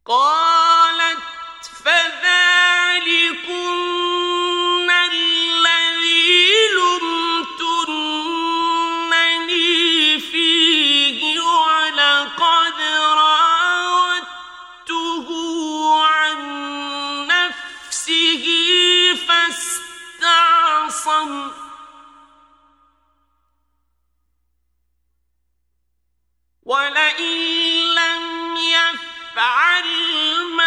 قالت فذلكن الذي لمتنني فيه ولقد راودته عن نفسه فاستعصم ولئن لم يفعل ما